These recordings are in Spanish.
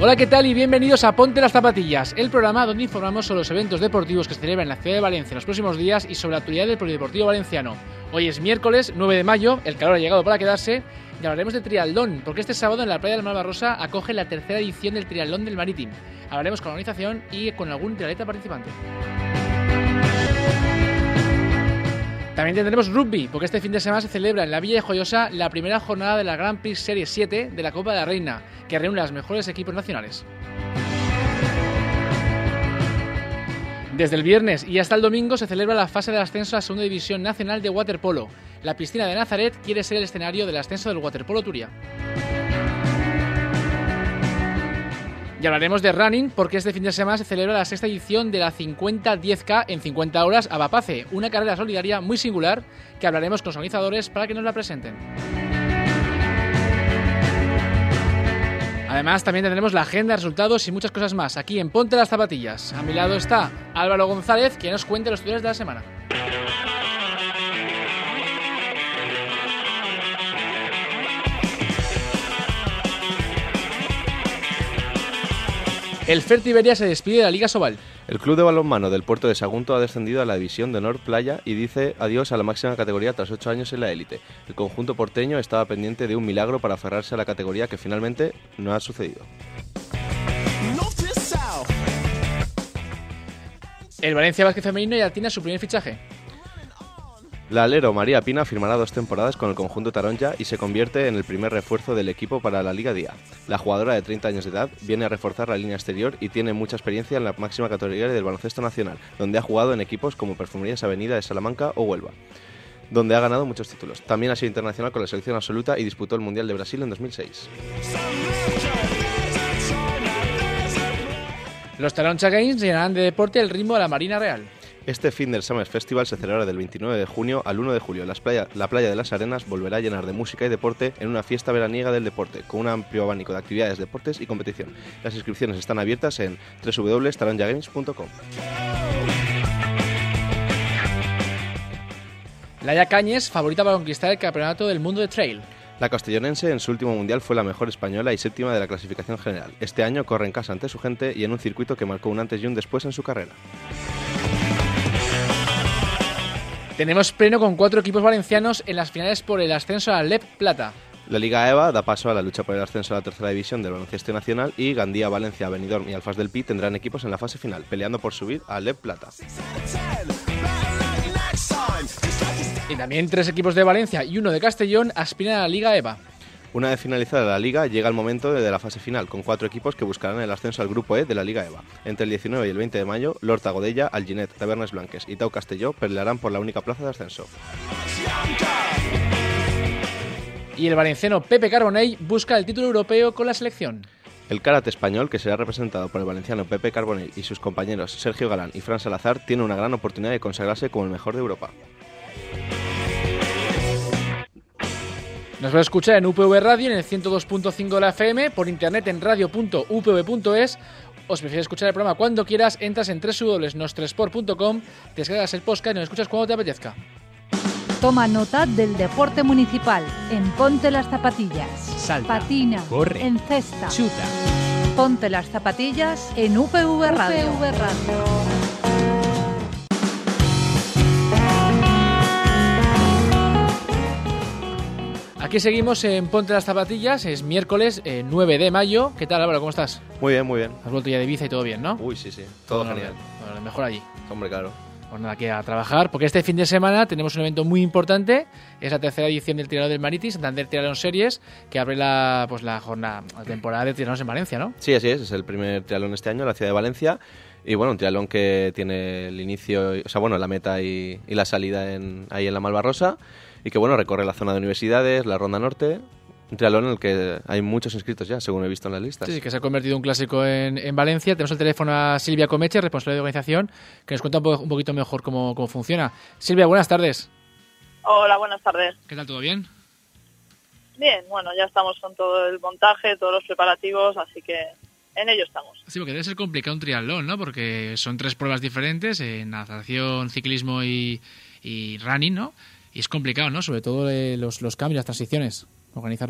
Hola, ¿qué tal? Y bienvenidos a Ponte las Zapatillas, el programa donde informamos sobre los eventos deportivos que se celebran en la ciudad de Valencia en los próximos días y sobre la actualidad del polideportivo valenciano. Hoy es miércoles 9 de mayo, el calor ha llegado para quedarse y hablaremos de triatlón, porque este sábado en la playa del Malvarrosa acoge la tercera edición del triatlón del Marítim. Hablaremos con la organización y con algún triatleta participante. También tendremos rugby, porque este fin de semana se celebra en la Villa de Joyosa la primera jornada de la Grand Prix Serie 7 de la Copa de la Reina, que reúne a los mejores equipos nacionales. Desde el viernes y hasta el domingo se celebra la fase de ascenso a la Segunda División Nacional de Waterpolo. La piscina de Nazaret quiere ser el escenario del ascenso del Waterpolo Turia. Y hablaremos de running porque este fin de semana se celebra la sexta edición de la 50-10K en 50 horas a Bapace, una carrera solidaria muy singular que hablaremos con los organizadores para que nos la presenten. Además, también tendremos la agenda de resultados y muchas cosas más aquí en Ponte las Zapatillas. A mi lado está Álvaro González, que nos cuenta los titulares de la semana. El Fertiberia se despide de la Liga Sobal. El club de balonmano del Puerto de Sagunto ha descendido a la División de Honor Playa y dice adiós a la máxima categoría tras 8 años en la élite. El conjunto porteño estaba pendiente de un milagro para aferrarse a la categoría que finalmente no ha sucedido. El Valencia Basket Femenino ya tiene su primer fichaje. La alero María Pina firmará 2 temporadas con el conjunto taronja y se convierte en el primer refuerzo del equipo para la Liga Día. La jugadora de 30 años de edad viene a reforzar la línea exterior y tiene mucha experiencia en la máxima categoría del baloncesto nacional, donde ha jugado en equipos como Perfumerías Avenida de Salamanca o Huelva, donde ha ganado muchos títulos. También ha sido internacional con la selección absoluta y disputó el Mundial de Brasil en 2006. Los Taronja Games llenarán de deporte el ritmo de la Marina Real. Este fin del Summer Festival se celebra del 29 de junio al 1 de julio. La playa de las Arenas volverá a llenar de música y deporte en una fiesta veraniega del deporte, con un amplio abanico de actividades, deportes y competición. Las inscripciones están abiertas en www.taronjagames.com. Laia Cañes, favorita para conquistar el campeonato del mundo de trail. La castellonense en su último mundial fue la mejor española y séptima de la clasificación general. Este año corre en casa ante su gente y en un circuito que marcó un antes y un después en su carrera. Tenemos pleno con 4 equipos valencianos en las finales por el ascenso a la LEP Plata. La Liga EVA da paso a la lucha por el ascenso a la tercera división del baloncesto nacional y Gandía, Valencia, Benidorm y Alfás del Pi tendrán equipos en la fase final, peleando por subir a LEP Plata. Y también 3 equipos de Valencia y 1 de Castellón aspiran a la Liga EVA. Una vez finalizada la Liga, llega el momento de la fase final, con 4 equipos que buscarán el ascenso al Grupo E de la Liga EVA. Entre el 19 y el 20 de mayo, L'Horta Godella, Alginet, Tabernes Blanques y Tau Castelló pelearán por la única plaza de ascenso. Y el valenciano Pepe Carbonell busca el título europeo con la selección. El karate español, que será representado por el valenciano Pepe Carbonell y sus compañeros Sergio Galán y Fran Salazar, tiene una gran oportunidad de consagrarse como el mejor de Europa. Nos va a escuchar en UPV Radio en el 102.5 de la FM, por internet en radio.upv.es. O si prefieres escuchar el programa cuando quieras, entras en www.nostresport.com, te descargas el podcast y nos escuchas cuando te apetezca. Toma nota del deporte municipal en Ponte las Zapatillas. Salta, patina, corre, encesta, chuta. Ponte las Zapatillas en UPV Radio. Aquí seguimos en Ponte las Zapatillas, es miércoles 9 de mayo. ¿Qué tal, Álvaro? ¿Cómo estás? Muy bien, muy bien. Has vuelto ya de Ibiza y todo bien, ¿no? Uy, sí, todo genial. Bueno, mejor allí. Hombre, claro. Pues nada, aquí a trabajar, porque este fin de semana tenemos un evento muy importante, es la tercera edición del Triatlón del Marítim, Santander Triatlón Series, que abre la jornada, la temporada de triatlones en Valencia, ¿no? Sí, así es el primer triatlón este año en la ciudad de Valencia, y bueno, un triatlón que tiene el inicio, o sea, bueno, la meta y la salida ahí en la Malvarrosa, y que bueno, recorre la zona de universidades, la Ronda Norte. Un triatlón en el que hay muchos inscritos ya, según he visto en las listas. Sí, que se ha convertido en un clásico en Valencia. Tenemos el teléfono a Silvia Comeche, responsable de organización, que nos cuenta un poquito mejor cómo funciona. Silvia, buenas tardes. Hola, buenas tardes. ¿Qué tal, todo bien? Bien, bueno, ya estamos con todo el montaje, todos los preparativos, así que en ello estamos. Sí, porque debe ser complicado un triatlón, ¿no? Porque son 3 pruebas diferentes, natación, ciclismo y running, ¿no? Y es complicado, ¿no? Sobre todo los cambios, las transiciones, organizarlo todo.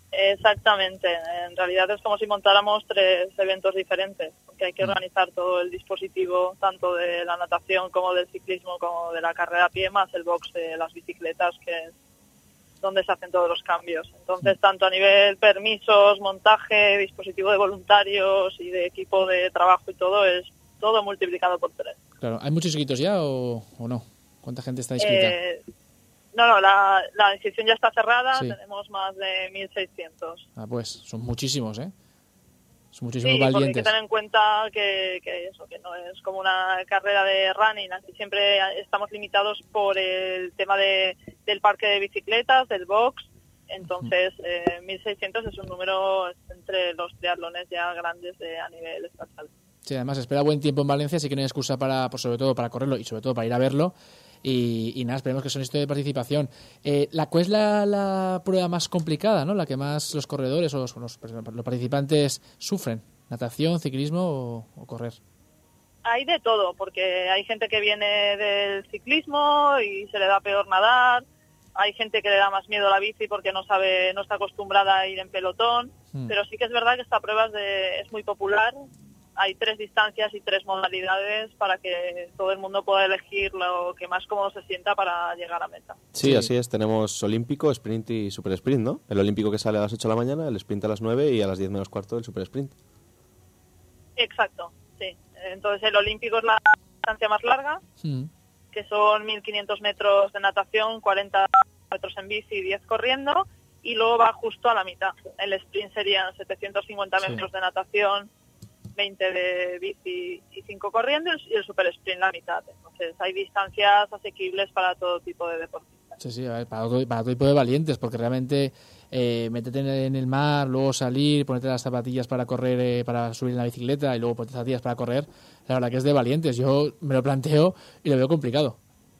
Exactamente. En realidad es como si montáramos 3 eventos diferentes, porque hay que organizar todo el dispositivo, tanto de la natación como del ciclismo, como de la carrera a pie, más el box de las bicicletas, que es donde se hacen todos los cambios. Entonces, tanto a nivel permisos, montaje, dispositivo de voluntarios y de equipo de trabajo y todo, es todo multiplicado por 3. Claro, ¿hay muchos inscritos ya o no? ¿Cuánta gente está inscrita? No, la inscripción ya está cerrada, Sí. tenemos más de 1.600. Ah, pues son muchísimos, ¿eh? Son muchísimos Sí, porque hay que valientes. tener en cuenta que no es como una carrera de running, así siempre estamos limitados por el tema del parque de bicicletas, del box. Entonces, 1.600 es un número entre los triatlones ya grandes a nivel estatal. Sí, además espera buen tiempo en Valencia, así que no hay excusa pues sobre todo para correrlo y sobre todo para ir a verlo. Y nada, esperemos que sea una historia de participación. ¿Cuál es la prueba más complicada, ¿no? La que más los corredores o los participantes sufren? ¿Natación, ciclismo o correr? Hay de todo, porque hay gente que viene del ciclismo y se le da peor nadar. Hay gente que le da más miedo a la bici porque no está acostumbrada a ir en pelotón. Pero sí que es verdad que esta prueba es muy popular. Hay 3 distancias y 3 modalidades para que todo el mundo pueda elegir lo que más cómodo se sienta para llegar a meta. Sí, así es. Tenemos olímpico, sprint y super sprint, ¿no? El olímpico que sale a las 8 de la mañana, el sprint a las 9 y a las 10 menos cuarto el super sprint. Exacto, sí. Entonces el olímpico es la distancia más larga, que son 1.500 metros de natación, 40 metros en bici y 10 corriendo, y luego va justo a la mitad. El sprint serían 750 metros de natación, 20 de bici y 5 corriendo, y el super sprint la mitad. Entonces hay distancias asequibles para todo tipo de deportistas. Sí, a ver, para todo tipo de valientes, porque realmente meterte en el mar, luego salir, ponerte las zapatillas para correr, para subir en la bicicleta y luego ponerte las zapatillas para correr, la verdad que es de valientes. Yo me lo planteo y lo veo complicado.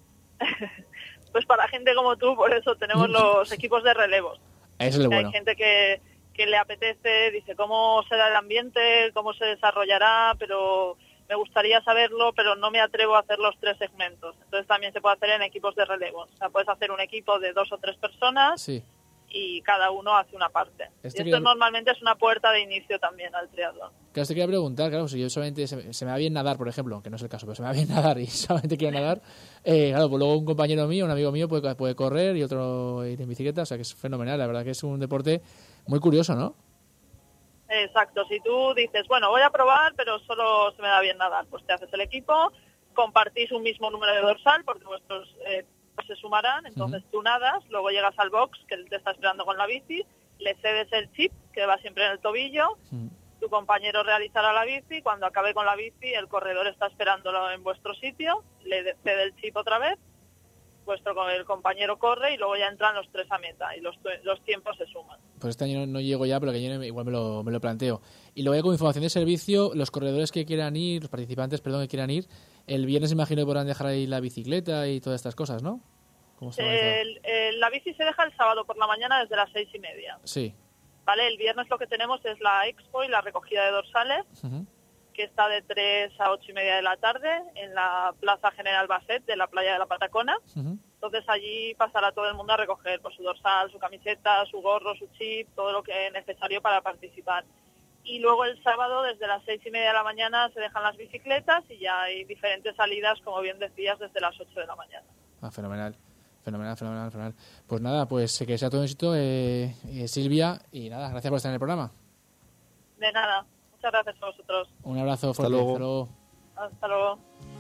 Pues para gente como tú, por eso tenemos los equipos de relevos. Eso es lo bueno. Hay gente que le apetece, dice cómo será el ambiente, cómo se desarrollará, pero me gustaría saberlo, pero no me atrevo a hacer los 3 segmentos. Entonces también se puede hacer en equipos de relevo. O sea, puedes hacer un equipo de 2 o 3 personas y cada uno hace una parte. Y esto normalmente es una puerta de inicio también al triatlón. Claro, te quería preguntar, claro, si yo solamente se me va bien nadar, por ejemplo, que no es el caso, pero se me va bien nadar y solamente quiero nadar, claro, pues luego un compañero mío, un amigo mío puede correr y otro ir en bicicleta, o sea que es fenomenal, la verdad que es un deporte muy curioso, ¿no? Exacto, si tú dices, bueno, voy a probar, pero solo se me da bien nadar, pues te haces el equipo, compartís un mismo número de dorsal, porque vuestros se sumarán, entonces tú nadas, luego llegas al box, que él te está esperando con la bici, le cedes el chip, que va siempre en el tobillo, tu compañero realizará la bici, cuando acabe con la bici, el corredor está esperándolo en vuestro sitio, le cede el chip otra vez, el compañero corre y luego ya entran los 3 a meta y los tiempos se suman. Pues este año no llego ya, pero que yo igual me lo planteo. Y luego con información de servicio, los corredores que quieran ir, los participantes, perdón, que quieran ir, el viernes imagino que podrán dejar ahí la bicicleta y todas estas cosas, ¿no? ¿Cómo está la bici se deja el sábado por la mañana desde las 6:30. Sí. Vale, el viernes lo que tenemos es la expo y la recogida de dorsales, que está de 3 a 8:30 de la tarde en la Plaza General Basset de la playa de la Patacona. Entonces allí pasará todo el mundo a recoger pues, su dorsal, su camiseta, su gorro, su chip, todo lo que es necesario para participar. Y luego el sábado desde las 6:30 de la mañana se dejan las bicicletas y ya hay diferentes salidas, como bien decías, desde las 8 de la mañana. Ah, fenomenal. Pues nada, pues que sea todo un éxito, Silvia, y nada, gracias por estar en el programa. De nada, muchas gracias a vosotros. Un abrazo fuerte. Hasta luego. Hasta luego.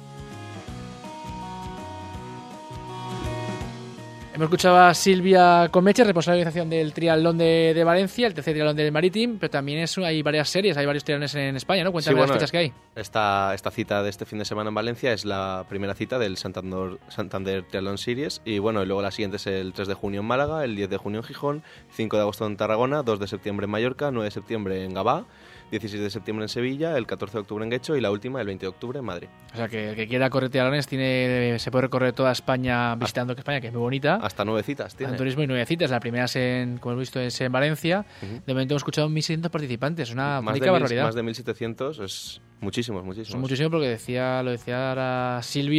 Hemos escuchado a Silvia Comeche, responsable de organización del triatlón de Valencia, el tercer triatlón del Marítim, pero también hay varias series, hay varios triatlones en España, ¿no? Cuéntame las fechas que hay. Esta cita de este fin de semana en Valencia es la primera cita del Santander Triathlon Series y bueno, y luego la siguiente es el 3 de junio en Málaga, el 10 de junio en Gijón, 5 de agosto en Tarragona, 2 de septiembre en Mallorca, 9 de septiembre en Gavá, 16 de septiembre en Sevilla, el 14 de octubre en Guecho y la última el 20 de octubre en Madrid. O sea que el que quiera correr triatlones se puede recorrer toda España visitando España, que es muy bonita. Hasta 9 citas tiene. Turismo y 9 citas. La primera como hemos visto, es en Valencia. De momento hemos escuchado 1.600 participantes, una auténtica barbaridad. Más de 1.700, es muchísimos. Son muchísimos porque lo decía ahora Silvia,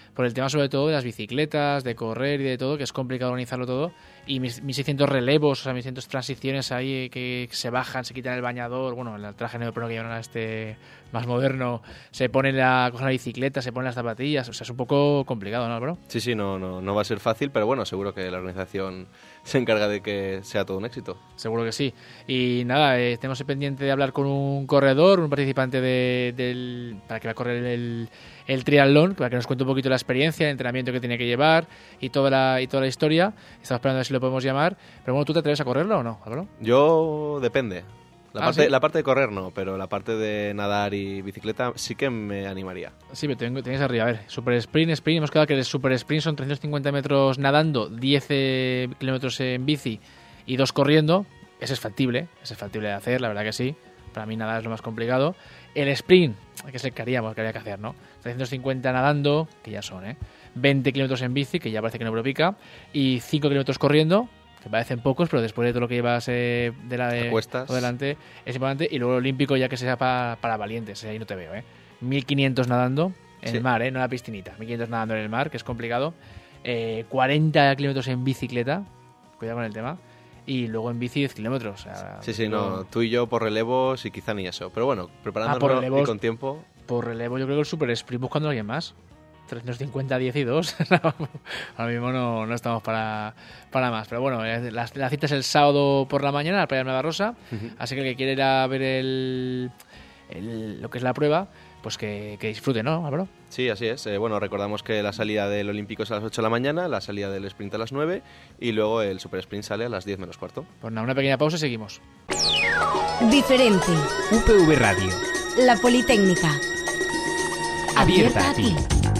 por el tema sobre todo de las bicicletas, de correr y de todo, que es complicado organizarlo todo. Y 1600 relevos, o sea, 1600 transiciones ahí que se bajan, se quitan el bañador, bueno, el traje neopreno que llevan ahora más moderno, se ponen cogen la bicicleta, se ponen las zapatillas, o sea, es un poco complicado, ¿no, Álvaro? Sí, no va a ser fácil, pero bueno, seguro que la organización se encarga de que sea todo un éxito. Seguro que sí. Y nada, tenemos el pendiente de hablar con un corredor, un participante para que va a correr el triatlón, para que nos cuente un poquito la experiencia, el entrenamiento que tiene que llevar y toda la historia. Estamos esperando a ver si lo podemos llamar. Pero bueno, ¿tú te atreves a correrlo o no, Álvaro? Yo depende. ¿Sí? La parte de correr no, pero la parte de nadar y bicicleta sí que me animaría. Sí, pero tenéis arriba, a ver, super sprint, hemos quedado que el super sprint son 350 metros nadando, 10 kilómetros en bici y 2 corriendo. Ese es factible de hacer, la verdad que sí. Para mí nadar es lo más complicado. El sprint, que es el que habría que hacer, ¿no? 350 nadando, que ya son, 20 kilómetros en bici, que ya parece que no pica, y 5 kilómetros corriendo, que parecen pocos, pero después de todo lo que llevas cuestas adelante es importante. Y luego el olímpico, ya que sea para valientes, ahí no te veo, 1500 nadando en el mar, no en la piscinita, 1500 nadando en el mar, que es complicado, 40 kilómetros en bicicleta, cuidado con el tema, y luego en bici 10 kilómetros. O sea, no, tú y yo por relevos y quizá ni eso, pero bueno, preparándonos y con tiempo. Por relevo yo creo que el super sprint buscando a alguien más. 350, 10 y 2. Ahora mismo no estamos para más. Pero bueno, la cita es el sábado por la mañana, en la playa de Nueva Rosa. Así que el que quiera ir a ver lo que es la prueba, pues que disfrute, ¿no, Álvaro? Sí, así es. Bueno, recordamos que la salida del Olímpico es a las 8 de la mañana, la salida del sprint a las 9 y luego el super sprint sale a las 10 menos cuarto. Pues nada, una pequeña pausa y seguimos. Diferente. UPV Radio. La Politécnica. Abierta a ti.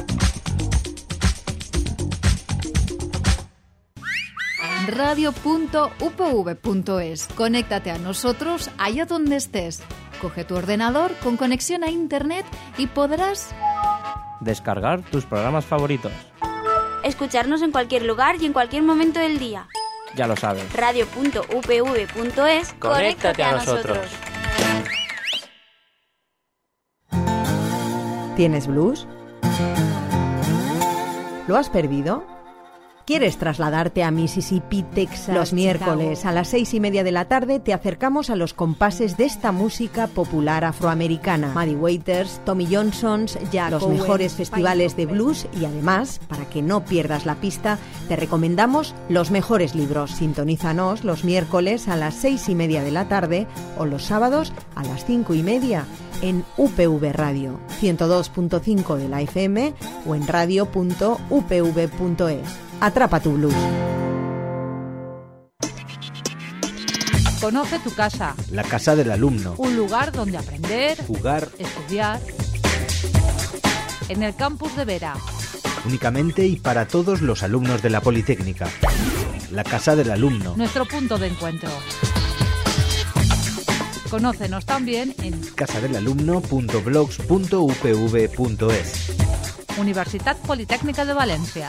Radio.upv.es. Conéctate a nosotros allá donde estés. Coge tu ordenador con conexión a internet y podrás descargar tus programas favoritos. Escucharnos en cualquier lugar y en cualquier momento del día. Ya lo sabes. Radio.upv.es. Conéctate a nosotros. ¿Tienes blues? ¿Lo has perdido? ¿Quieres trasladarte a Mississippi, Texas? Los miércoles a las 6:30 de la tarde te acercamos a los compases de esta música popular afroamericana. Muddy Waters, Tommy Johnson, Jack los mejores festivales de blues y además, para que no pierdas la pista, te recomendamos los mejores libros. Sintonízanos los miércoles a las 6:30 de la tarde o los sábados a las 5:30 en UPV Radio, 102.5 de la FM o en radio.upv.es. Atrapa tu blues. Conoce tu casa. La casa del alumno. Un lugar donde aprender, jugar, estudiar. En el campus de Vera. Únicamente y para todos los alumnos de la Politécnica. La casa del alumno. Nuestro punto de encuentro. Conócenos también en casadelalumno.blogs.upv.es. Universitat Politécnica de Valencia.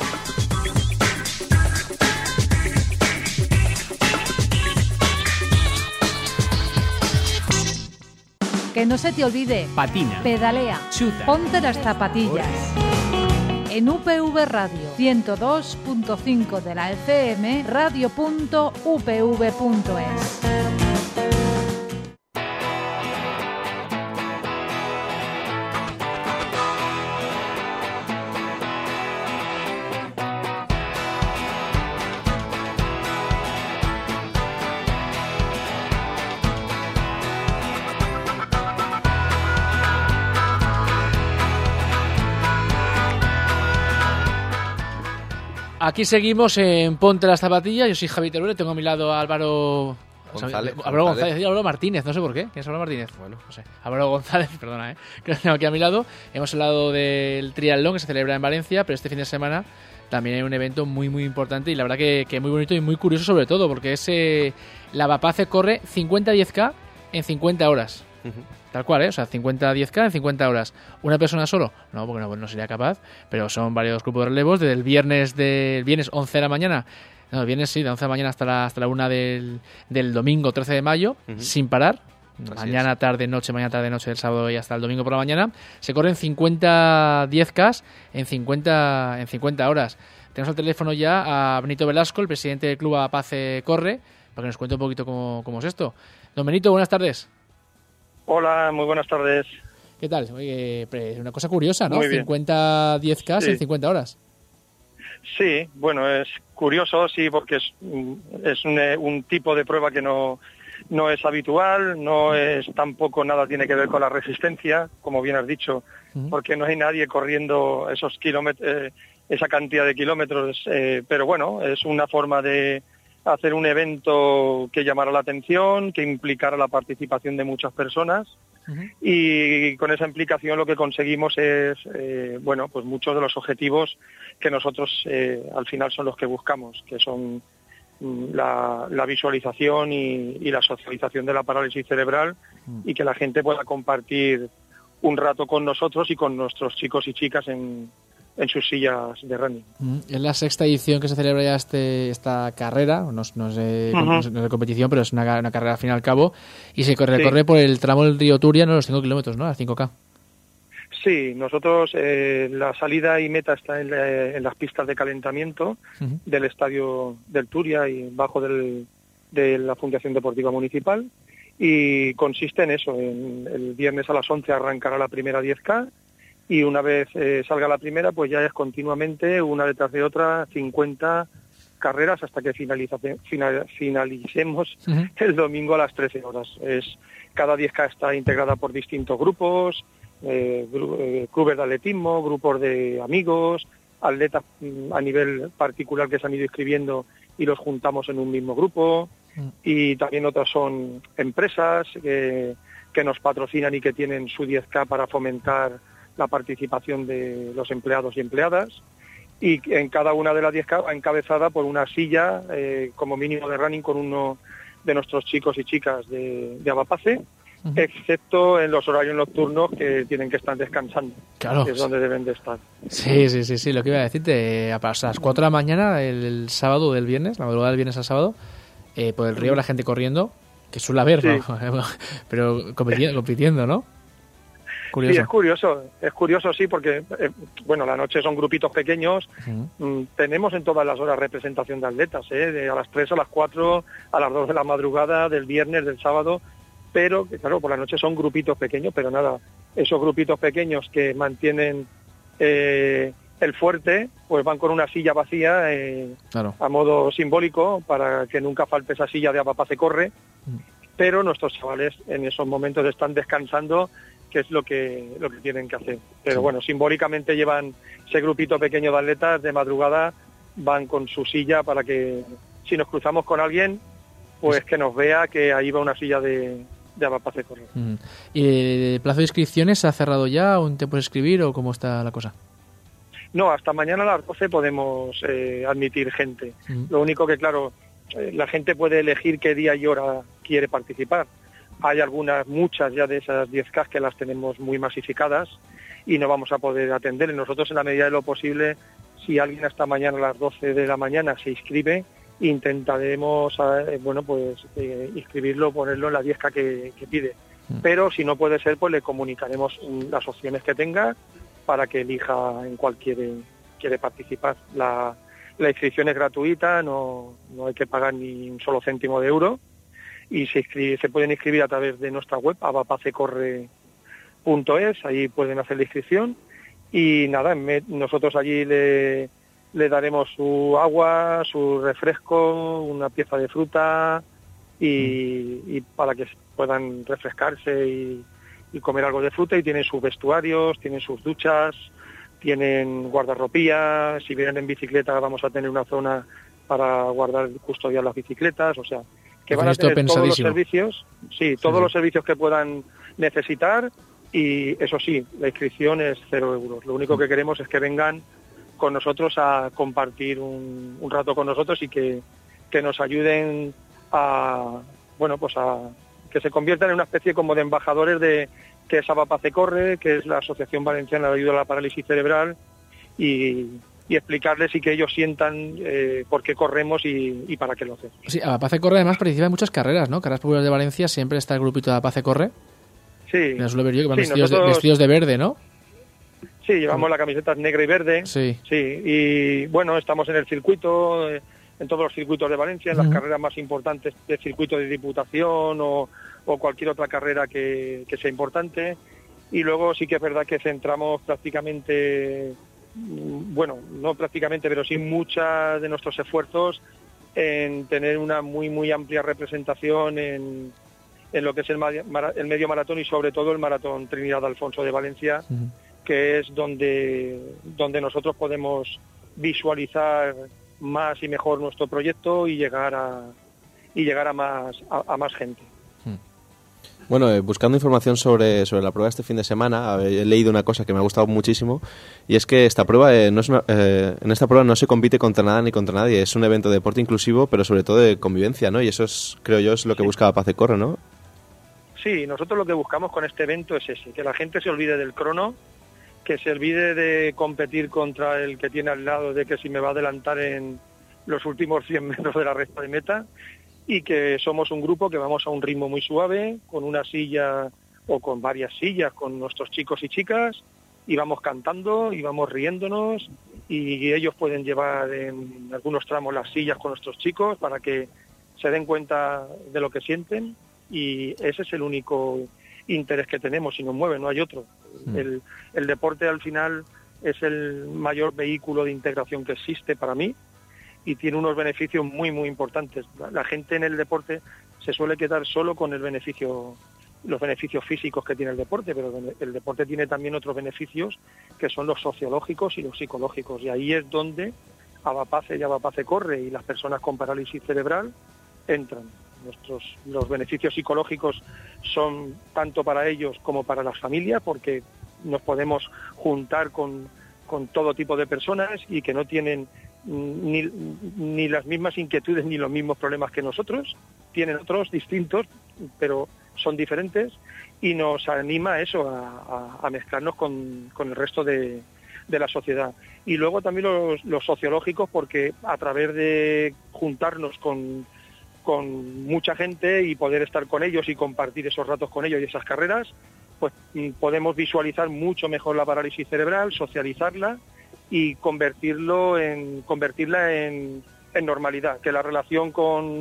Que no se te olvide. Patina. Pedalea. Chuta. Ponte las zapatillas. En UPV Radio 102.5 de la FM, radio.upv.es. Aquí seguimos en Ponte las zapatillas. Yo soy Javi Teruel, tengo a mi lado a Álvaro Álvaro Martínez, no sé por qué. ¿Quién es Álvaro Martínez? Bueno, no sé. Álvaro González, perdona, que lo tengo aquí a mi lado. Hemos hablado del triatlón que se celebra en Valencia, pero este fin de semana también hay un evento muy muy importante y la verdad que muy bonito y muy curioso sobre todo, porque es la Vapace corre 50-10K en 50 horas. Tal cual, o sea, 50-10K en 50 horas. ¿Una persona solo? No, porque no sería capaz, pero son varios grupos de relevos, desde el viernes 11 de la mañana, no, el viernes sí, de 11 de la mañana hasta la 1 del domingo 13 de mayo, sin parar, mañana, tarde, noche del sábado y hasta el domingo por la mañana. Se corren 50 10K en 50 horas. Tenemos al teléfono ya a Benito Velasco, el presidente del Club Avapace Corre, para que nos cuente un poquito cómo es esto. Don Benito, buenas tardes. Hola, muy buenas tardes. ¿Qué tal? Oye, una cosa curiosa, ¿no? Muy bien. 50 10K en 50 horas. Sí, bueno, es curioso, sí, porque es un tipo de prueba que no es habitual, no es tampoco nada tiene que ver con la resistencia, como bien has dicho, porque no hay nadie corriendo esos kilómetros, esa cantidad de kilómetros, pero bueno, es una forma de hacer un evento que llamara la atención, que implicara la participación de muchas personas. Y con esa implicación lo que conseguimos es, bueno, pues muchos de los objetivos que nosotros al final son los que buscamos, que son la visualización y la socialización de la parálisis cerebral y que la gente pueda compartir un rato con nosotros y con nuestros chicos y chicas en sus sillas de running. Es la sexta edición que se celebra ya esta carrera, no es de competición, pero es una carrera al fin y al cabo, y se corre por el tramo del río Turia, ¿no? Los 5 kilómetros, ¿no? A las 5K. Sí, nosotros la salida y meta está en las pistas de calentamiento del estadio del Turia y bajo de la Fundación Deportiva Municipal, y consiste en eso, el viernes a las 11 arrancará la primera 10K, y una vez salga la primera, pues ya es continuamente, una detrás de otra, 50 carreras hasta que finalicemos el domingo a las 13 horas. Cada 10K está integrada por distintos grupos, clubes de atletismo, grupos de amigos, atletas a nivel particular que se han ido inscribiendo y los juntamos en un mismo grupo, y también otras son empresas que nos patrocinan y que tienen su 10K para fomentar la participación de los empleados y empleadas, y en cada una de las 10K va encabezada por una silla como mínimo de running con uno de nuestros chicos y chicas de Avapace, excepto en los horarios nocturnos que tienen que estar descansando, claro, que es donde deben de estar. Sí, lo que iba a decirte, a las 4 de la mañana el sábado del viernes, la madrugada del viernes al sábado, por el río la gente corriendo, que suele haber, ¿no? Pero compitiendo, ¿no? Curioso. Sí, es curioso, sí, porque, bueno, la noche son grupitos pequeños, tenemos en todas las horas representación de atletas, a las 3, a las 4, a las 2 de la madrugada, del viernes, del sábado, pero, claro, por la noche son grupitos pequeños, pero nada, esos grupitos pequeños que mantienen el fuerte, pues van con una silla vacía, a modo simbólico, para que nunca falte esa silla de Avapace Corre, pero nuestros chavales en esos momentos están descansando, que es lo que tienen que hacer. Pero bueno, simbólicamente llevan ese grupito pequeño de atletas de madrugada, van con su silla para que si nos cruzamos con alguien, pues que nos vea que ahí va una silla de Avapace Correr. ¿Y el plazo de inscripciones se ha cerrado ya? ¿Aún te puedes escribir o cómo está la cosa? No, hasta mañana a las 12 podemos admitir gente. Lo único que, claro, la gente puede elegir qué día y hora quiere participar. Hay muchas ya de esas 10K que las tenemos muy masificadas y no vamos a poder atender. Nosotros, en la medida de lo posible, si alguien hasta mañana a las 12 de la mañana se inscribe, intentaremos inscribirlo, ponerlo en la 10K que pide. Pero si no puede ser, pues le comunicaremos las opciones que tenga para que elija en cuál quiere participar. La inscripción es gratuita, no hay que pagar ni un solo céntimo de euro, y se pueden inscribir a través de nuestra web, avapacecorre.es, ahí pueden hacer la inscripción, y nada, nosotros allí le daremos su agua, su refresco, una pieza de fruta, y para que puedan refrescarse y comer algo de fruta, y tienen sus vestuarios, tienen sus duchas, tienen guardarropía, si vienen en bicicleta vamos a tener una zona para custodiar las bicicletas, o sea, que van a tener todos los servicios, los servicios que puedan necesitar, y eso sí, la inscripción es 0 euros. Lo único que queremos es que vengan con nosotros a compartir un rato con nosotros y que nos ayuden a que se conviertan en una especie como de embajadores de que es Avapace Corre, que es la Asociación Valenciana de Ayuda a la Parálisis Cerebral, y explicarles y que ellos sientan por qué corremos y para qué lo hacemos. Sí, Avapace Corre además participa en muchas carreras, ¿no? Carreras populares de Valencia, siempre está el grupito de Avapace Corre. Sí. Me suelo ver yo que van Sí, vestidos de verde, ¿no? Sí, llevamos la camiseta negra y verde. Sí. Sí, y bueno, estamos en el circuito, en todos los circuitos de Valencia, en las carreras más importantes del circuito de Diputación o cualquier otra carrera que sea importante. Y luego sí que es verdad que centramos prácticamente, bueno, no prácticamente, pero sí muchos de nuestros esfuerzos en tener una muy amplia representación en lo que es el medio maratón y sobre todo el maratón Trinidad Alfonso de Valencia, que es donde nosotros podemos visualizar más y mejor nuestro proyecto y llegar a más gente. Bueno, buscando información sobre la prueba este fin de semana, he leído una cosa que me ha gustado muchísimo, y es que esta prueba en esta prueba no se compite contra nada ni contra nadie, es un evento de deporte inclusivo, pero sobre todo de convivencia, ¿no? Y eso creo yo, es lo que busca Avapace Corre, ¿no? Sí, nosotros lo que buscamos con este evento es ese, que la gente se olvide del crono, que se olvide de competir contra el que tiene al lado, de que si me va a adelantar en los últimos 100 metros de la recta de meta, y que somos un grupo que vamos a un ritmo muy suave, con una silla o con varias sillas con nuestros chicos y chicas, y vamos cantando y vamos riéndonos, y ellos pueden llevar en algunos tramos las sillas con nuestros chicos para que se den cuenta de lo que sienten, y ese es el único interés que tenemos y nos mueve, no hay otro. El deporte al final es el mayor vehículo de integración que existe para mí, y tiene unos beneficios muy importantes. La gente en el deporte se suele quedar solo con los beneficios físicos que tiene el deporte, pero el deporte tiene también otros beneficios que son los sociológicos y los psicológicos, y ahí es donde Avapace y Avapace Corre y las personas con parálisis cerebral entran. Los beneficios psicológicos son tanto para ellos como para las familias, porque nos podemos juntar con todo tipo de personas y que no tienen ni las mismas inquietudes ni los mismos problemas que nosotros, tienen otros distintos, pero son diferentes, y nos anima eso a mezclarnos con el resto de la sociedad. Y luego también los sociológicos, porque a través de juntarnos con mucha gente y poder estar con ellos y compartir esos ratos con ellos y esas carreras, pues podemos visualizar mucho mejor la parálisis cerebral, socializarla y convertirla en normalidad, que la relación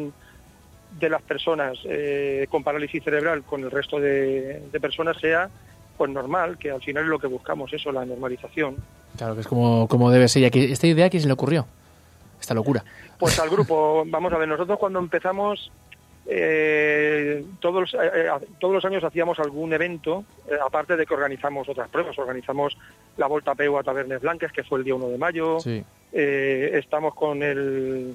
de las personas con parálisis cerebral con el resto de personas sea pues normal, que al final es lo que buscamos, eso, la normalización. Claro, que es como debe ser. ¿Y esta idea a quién se le ocurrió? Esta locura. Pues al grupo, vamos a ver, nosotros cuando empezamos todos los años hacíamos algún evento, aparte de que organizamos otras pruebas, organizamos la Volta a Peu a Tavernes Blanques, que fue el día 1 de mayo, sí. Estamos en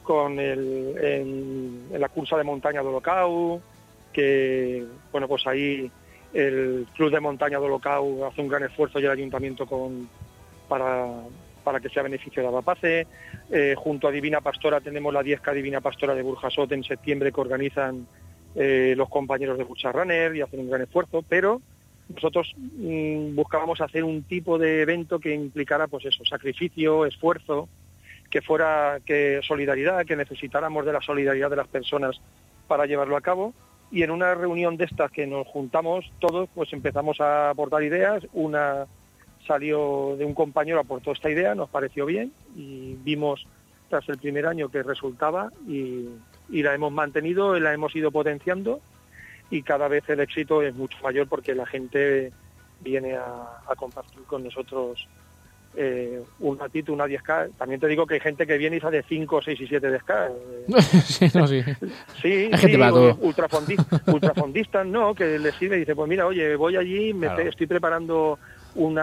la cursa de montaña de Olocau, que bueno, pues ahí el Club de Montaña de Olocau hace un gran esfuerzo y el ayuntamiento para que sea beneficio de Avapace. Junto a Divina Pastora tenemos la 10K Divina Pastora de Burjasot en septiembre, que organizan los compañeros de Bucharraner y hacen un gran esfuerzo, pero nosotros buscábamos hacer un tipo de evento que implicara pues eso, sacrificio, esfuerzo, que solidaridad, que necesitáramos de la solidaridad de las personas para llevarlo a cabo. Y en una reunión de estas que nos juntamos todos, pues empezamos a aportar ideas. Una salió de un compañero, aportó esta idea, nos pareció bien y vimos tras el primer año que resultaba y la hemos mantenido, la hemos ido potenciando, y cada vez el éxito es mucho mayor porque la gente viene a compartir con nosotros un ratito, una 10K. También te digo que hay gente que viene y sale 5, 6 y 7 10K. Sí, no, sí. Sí, ultrafondistas, ¿no? Que les sirve y dice, pues mira, oye, voy allí, estoy preparando un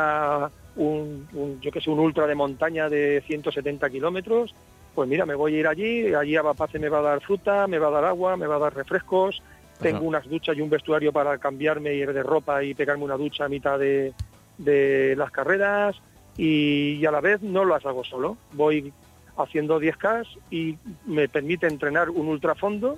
ultra de montaña de 170 kilómetros, pues mira, me voy a ir allí Avapace me va a dar fruta, me va a dar agua, me va a dar refrescos, tengo unas duchas y un vestuario para cambiarme, ir de ropa y pegarme una ducha a mitad de las carreras, y a la vez no las hago solo, voy haciendo 10K y me permite entrenar un ultrafondo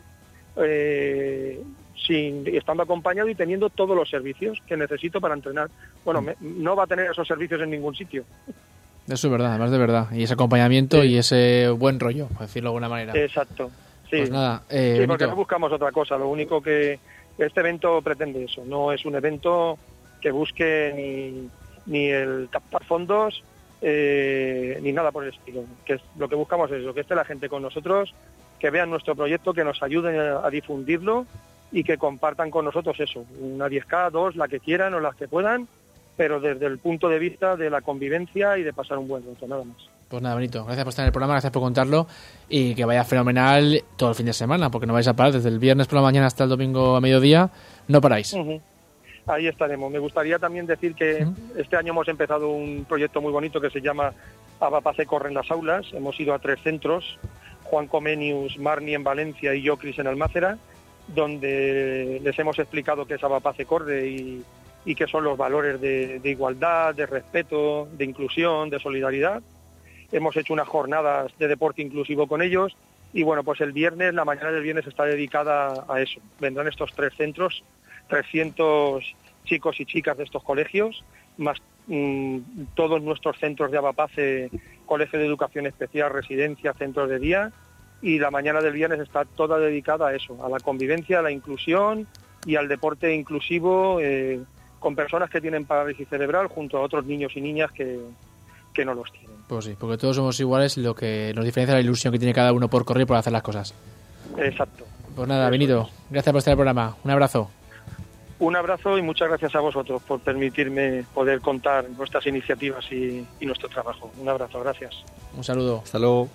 estando acompañado y teniendo todos los servicios que necesito para entrenar. Bueno, no va a tener esos servicios en ningún sitio. Eso es verdad, además de verdad. Y ese acompañamiento y ese buen rollo, por decirlo de alguna manera. Exacto. Sí, pues nada, sí, porque no buscamos otra cosa. Lo único que este evento pretende eso. No es un evento que busque ni el captar fondos ni nada por el estilo. Que lo que buscamos es eso, que esté la gente con nosotros, que vean nuestro proyecto, que nos ayuden a difundirlo y que compartan con nosotros eso. Una 10K, 2, la que quieran o las que puedan, pero desde el punto de vista de la convivencia y de pasar un buen rato, nada más. Pues nada, Benito, gracias por estar en el programa, gracias por contarlo y que vaya fenomenal todo el fin de semana, porque no vais a parar desde el viernes por la mañana hasta el domingo a mediodía, no paráis. Uh-huh. Ahí estaremos. Me gustaría también decir que este año hemos empezado un proyecto muy bonito que se llama Avapace Corre en las Aulas. Hemos ido a 3 centros, Juan Comenius, Marni en Valencia y Yocris en Almácera, donde les hemos explicado qué es Avapace Corre y qué son los valores de igualdad, de respeto, de inclusión, de solidaridad. Hemos hecho unas jornadas de deporte inclusivo con ellos y bueno, pues la mañana del viernes está dedicada a eso. Vendrán estos 3 centros, 300 chicos y chicas de estos colegios, más todos nuestros centros de Avapace, Colegio de Educación Especial, Residencia, Centros de Día, y la mañana del viernes está toda dedicada a eso, a la convivencia, a la inclusión y al deporte inclusivo con personas que tienen parálisis cerebral junto a otros niños y niñas que no los tienen. Pues sí, porque todos somos iguales, lo que nos diferencia es la ilusión que tiene cada uno por correr y por hacer las cosas. Exacto. Pues nada, Benito, gracias por estar en el programa. Un abrazo. Un abrazo y muchas gracias a vosotros por permitirme poder contar nuestras iniciativas y nuestro trabajo. Un abrazo, gracias. Un saludo. Hasta luego.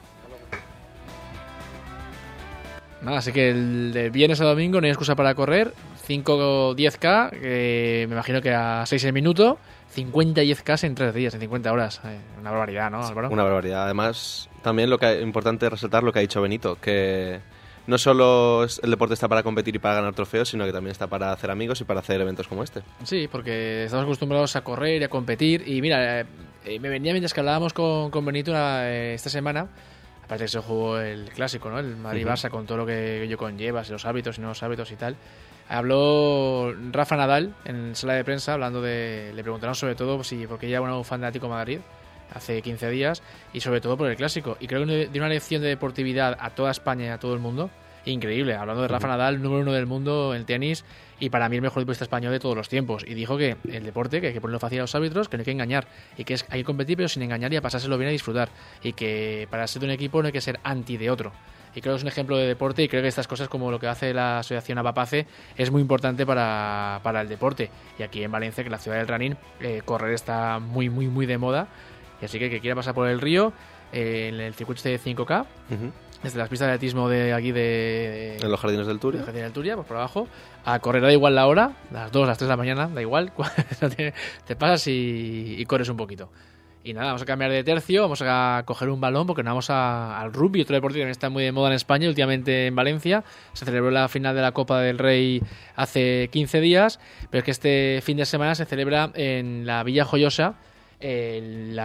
Nada, así que el de viernes a domingo no hay excusa para correr. 5 o 10K, me imagino que a 6 el minuto. 50 y 10K en 3 días, en 50 horas. Una barbaridad, ¿no, Álvaro? Una barbaridad. Además, también lo que es importante resaltar lo que ha dicho Benito, que no solo el deporte está para competir y para ganar trofeos, sino que también está para hacer amigos y para hacer eventos como este. Sí, porque estamos acostumbrados a correr y a competir. Y mira, me venía mientras que hablábamos con Benito esta semana. Aparte que se jugó el clásico, ¿no? El Madrid-Barça con todo lo que ello conlleva, los hábitos y nuevos hábitos y tal. Habló Rafa Nadal en sala de prensa, le preguntaron sobre todo porque ella era un fan de Atlético de Madrid hace 15 días y sobre todo por el clásico. Y creo que dio una lección de deportividad a toda España y a todo el mundo increíble. Hablando de Rafa Nadal, número 1 del mundo en tenis y para mí el mejor deportista español de todos los tiempos. Y dijo que el deporte, que hay que ponerlo fácil a los árbitros, que no hay que engañar y que hay que competir pero sin engañar y a pasárselo bien y disfrutar. Y que para ser de un equipo no hay que ser anti de otro. Y creo que es un ejemplo de deporte y creo que estas cosas como lo que hace la asociación Avapace es muy importante para el deporte. Y aquí en Valencia, que la ciudad del running, correr está muy, muy, muy de moda. Y así que el que quiera pasar por el río, en el circuito de 5K, desde las pistas de atletismo de aquí en los Jardines del Turia. En los Jardines del Turia, pues por abajo, a correr da igual la hora, las 2, las 3 de la mañana, da igual, te pasas y corres un poquito. Y nada, vamos a cambiar de tercio, vamos a coger un balón porque nos vamos al rugby, otro deporte que está muy de moda en España, últimamente en Valencia. Se celebró la final de la Copa del Rey hace 15 días, pero es que este fin de semana se celebra en la Villa Joyosa, tiene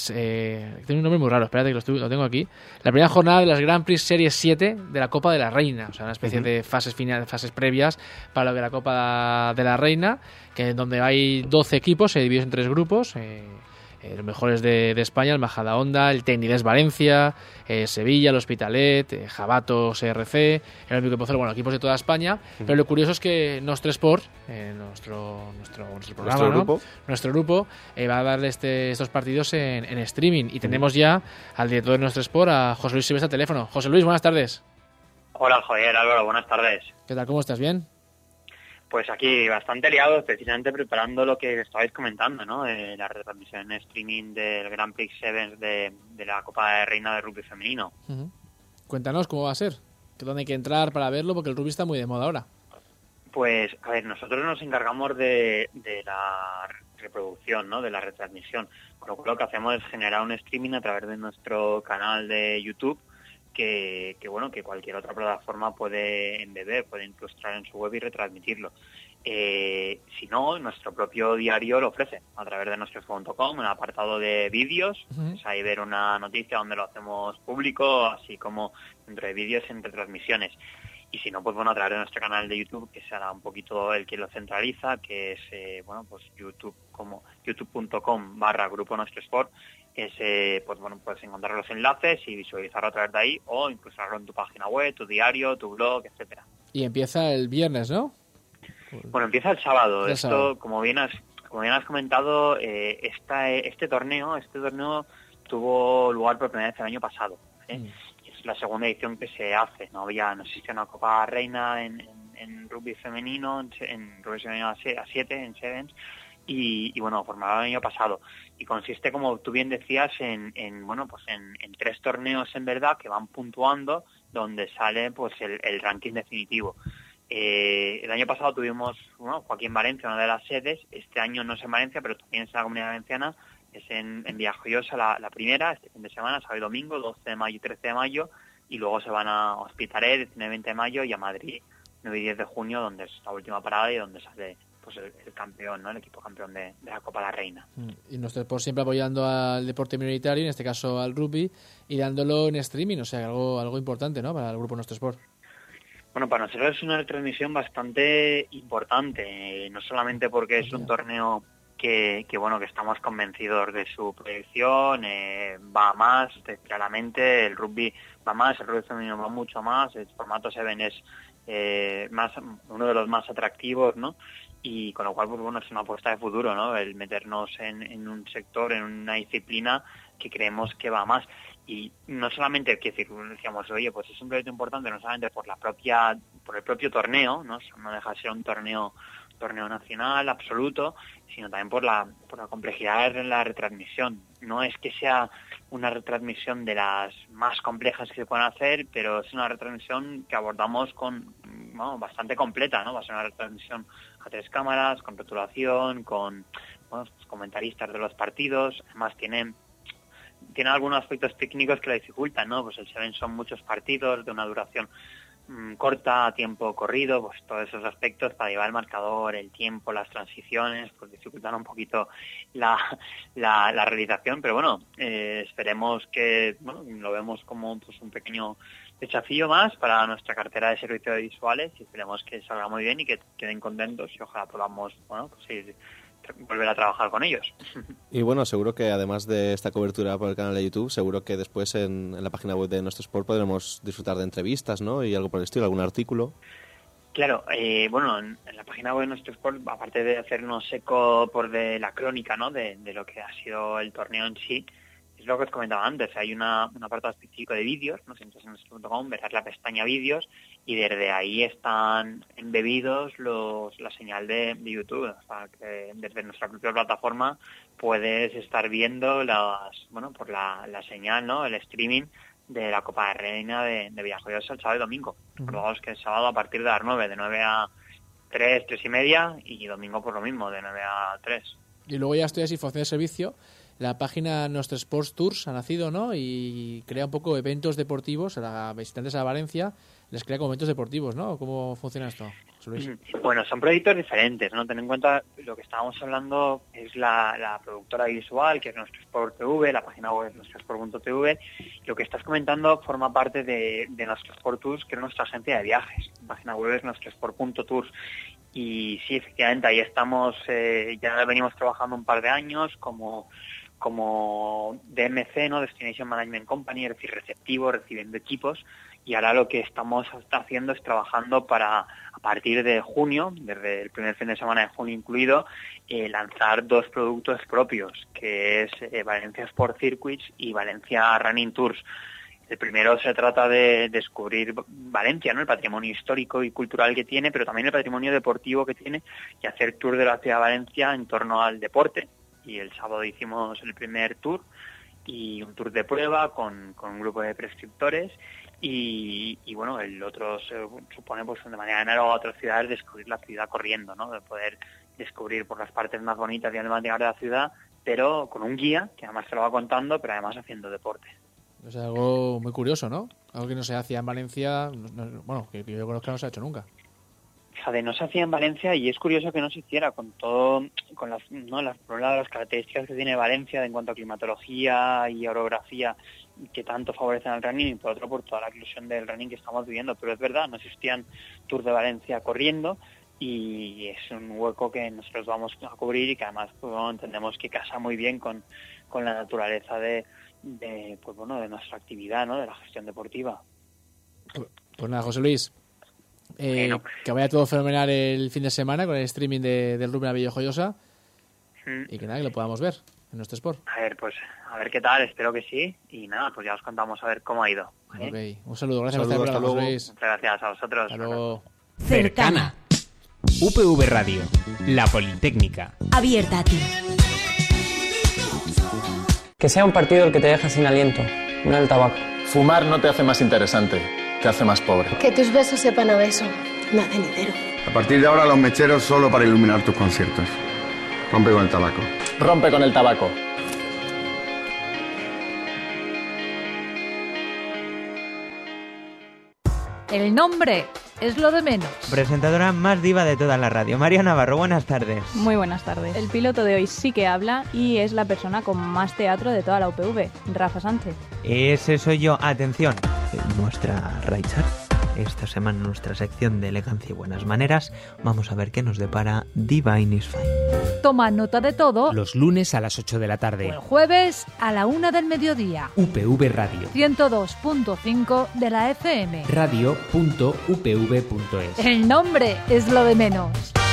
un nombre muy raro, espérate que lo tengo aquí, la primera jornada de las Grand Prix Series 7 de la Copa de la Reina, o sea, una especie de fases previas para lo de la Copa de la Reina, donde hay 12 equipos, se dividen en 3 grupos, los mejores de España, el Majadahonda, el Tecnides Valencia, Sevilla, el Hospitalet, Jabato, CRC, el Olímpico de Pozuelo, bueno, equipos de toda España. Pero lo curioso es que Nostre Sport, nuestro programa, nuestro grupo, va a darle estos partidos en streaming. Y tenemos ya al director de Nostre Sport, a José Luis Silvestre, al teléfono. José Luis, buenas tardes. Hola, Javier, Álvaro, buenas tardes. ¿Qué tal? ¿Cómo estás? ¿Bien? Pues aquí bastante liados, precisamente preparando lo que estabais comentando, ¿no? La retransmisión en streaming del Grand Prix Sevens de la Copa de Reina de Rugby Femenino. Cuéntanos cómo va a ser, dónde hay que entrar para verlo, porque el rugby está muy de moda ahora. Pues, a ver, nosotros nos encargamos de la reproducción, ¿no? De la retransmisión. Con lo cual lo que hacemos es generar un streaming a través de nuestro canal de YouTube, que cualquier otra plataforma puede embeber, puede incrustar en su web y retransmitirlo. Si no, nuestro propio diario lo ofrece a través de nostre.com, un apartado de vídeos, es ahí ver una noticia donde lo hacemos público, así como dentro de vídeos en retransmisiones. Y si no, pues bueno, a través de nuestro canal de YouTube, que será un poquito el que lo centraliza, que es, pues YouTube, como youtube.com/Grupo Nostre Sport, pues bueno, puedes encontrar los enlaces y visualizarlo a través de ahí, o incluso hacerlo en tu página web, tu diario, tu blog, etcétera. Y empieza el viernes, ¿no? Bueno, empieza el sábado. El Esto, sábado. como bien has comentado, este torneo tuvo lugar por primera vez el año pasado. Es la segunda edición que se hace. No existía una Copa Reina en rugby femenino, en rugby femenino a 7, en Sevens, y bueno, formado el año pasado. Y consiste, como tú bien decías, en 3 torneos en verdad que van puntuando, donde sale pues el ranking definitivo. El año pasado tuvimos aquí en Valencia, una de las sedes. Este año no es en Valencia, pero también es en la Comunidad Valenciana. Es en Villajoyosa la primera, este fin de semana, sábado y domingo, 12 de mayo y 13 de mayo. Y luego se van a Hospitalet, 19 y 20 de mayo, y a Madrid, 9 y 10 de junio, donde es la última parada y donde sale pues el campeón, ¿no? El equipo campeón de la Copa La Reina. Y nuestro Sport siempre apoyando al deporte minoritario, en este caso al rugby, y dándolo en streaming, o sea, algo importante, ¿no? Para el grupo Nuestro Sport. Bueno, para nosotros es una retransmisión bastante importante, no solamente porque es un torneo que estamos convencidos de su proyección, va más, claramente, el rugby va más, el rugby femenino va mucho más, el formato Seven es uno de los más atractivos, ¿no? Y con lo cual, pues bueno, es una apuesta de futuro, ¿no? El meternos en un sector, en una disciplina que creemos que va más. Y no solamente, decíamos, oye, pues es un proyecto importante, no solamente por el propio torneo, ¿no? No deja de ser un torneo nacional absoluto, sino también por la complejidad de la retransmisión. No es que sea una retransmisión de las más complejas que se pueden hacer, pero es una retransmisión que abordamos bastante completa, ¿no? Va a ser una retransmisión a 3 cámaras, con rotulación, con comentaristas de los partidos. Además tiene algunos aspectos técnicos que la dificultan, ¿no? Pues el Seven son muchos partidos de una duración corta, a tiempo corrido, pues todos esos aspectos para llevar el marcador, el tiempo, las transiciones, pues dificultan un poquito la realización, pero bueno, esperemos que lo vemos como pues un pequeño desafío más para nuestra cartera de servicios visuales, y esperemos que salga muy bien y que queden contentos, y ojalá podamos volver a trabajar con ellos. Y bueno, seguro que además de esta cobertura por el canal de YouTube, seguro que después en la página web de Nuestro Sport podremos disfrutar de entrevistas, ¿no? Y algo por el estilo, algún artículo. Claro, en la página web de Nuestro Sport, aparte de hacernos eco de la crónica, ¿no? De lo que ha sido el torneo en sí, es lo que os comentaba antes, hay un apartado específico de vídeos, ¿no? Si entras en nuestro.com, verás la pestaña vídeos, y desde ahí están embebidos la señal de YouTube. O sea, que desde nuestra propia plataforma puedes estar viendo la señal, ¿no? El streaming de la Copa de Reina de Villajoyosa el sábado y domingo. Recordamos que el sábado a partir de las 9, de 9 a 3 y media, y domingo por lo mismo, de 9 a 3. Y luego ya estoy así, función de servicio. La página Nuestro Sports Tours ha nacido, ¿no? Y crea un poco eventos deportivos a visitantes a Valencia, les crea como eventos deportivos, ¿no? ¿Cómo funciona esto, José Luis? Bueno, son proyectos diferentes, ¿no? Ten en cuenta lo que estábamos hablando es la productora visual, que es Nuestro Sport TV, la página web es nuestrosport.tv. Lo que estás comentando forma parte de Nuestro Sport Tours, que es nuestra agencia de viajes. La página web es nuestrosport.tours. Y sí, efectivamente, ahí estamos, ya venimos trabajando un par de años como DMC, ¿no? Destination Management Company, es decir, receptivo, recibiendo equipos, y ahora lo que estamos haciendo es trabajando para, a partir de junio, desde el primer fin de semana de junio incluido, lanzar 2 productos propios, que es Valencia Sport Circuits y Valencia Running Tours. El primero se trata de descubrir Valencia, ¿no? El patrimonio histórico y cultural que tiene, pero también el patrimonio deportivo que tiene, y hacer tour de la ciudad de Valencia en torno al deporte. Y el sábado hicimos el primer tour, y un tour de prueba con un grupo de prescriptores, y bueno, el otro se supone pues de manera análoga a otras ciudades descubrir la ciudad corriendo, ¿no? De poder descubrir por las partes más bonitas y emblemáticas de la ciudad, pero con un guía que además te lo va contando, pero además haciendo deporte. Es algo muy curioso, ¿no? Algo que no se hacía en Valencia, que yo conozco no se ha hecho nunca. Fíjate, no se hacía en Valencia, y es curioso que no se hiciera con las características que tiene Valencia en cuanto a climatología y orografía, que tanto favorecen al running, y por otro por toda la inclusión del running que estamos viviendo. Pero es verdad, no existían Tours de Valencia corriendo, y es un hueco que nosotros vamos a cubrir, y que además entendemos que casa muy bien con con la naturaleza de nuestra actividad, ¿no? De la gestión deportiva. Pues nada, José Luis, que vaya todo fenomenal el fin de semana con el streaming del Rubén Abello Joyosa y que nada, que lo podamos ver en nuestro Sport. A ver qué tal, espero que sí, y nada, pues ya os contamos a ver cómo ha ido. Ok, un saludo, gracias por estar por José Luis. Muchas gracias a vosotros. Hasta luego. Cercana. UPV Radio, la Politécnica. Abierta a ti. Que sea un partido el que te deja sin aliento, no el tabaco. Fumar no te hace más interesante, te hace más pobre. Que tus besos sepan a beso, no a cenitero. A partir de ahora los mecheros solo para iluminar tus conciertos. Rompe con el tabaco. Rompe con el tabaco. El nombre es lo de menos. Presentadora más diva de toda la radio, María Navarro, buenas tardes. Muy buenas tardes. El piloto de hoy sí que habla y es la persona con más teatro de toda la UPV, Rafa Sánchez. Ese soy yo, atención. Nuestra Raichar. Esta semana en nuestra sección de elegancia y buenas maneras vamos a ver qué nos depara Divine is Fine. Toma nota de todo. Los lunes a las 8 de la tarde. O el jueves a la 1 del mediodía. UPV Radio. 102.5 de la FM. Radio.upv.es. El nombre es lo de menos.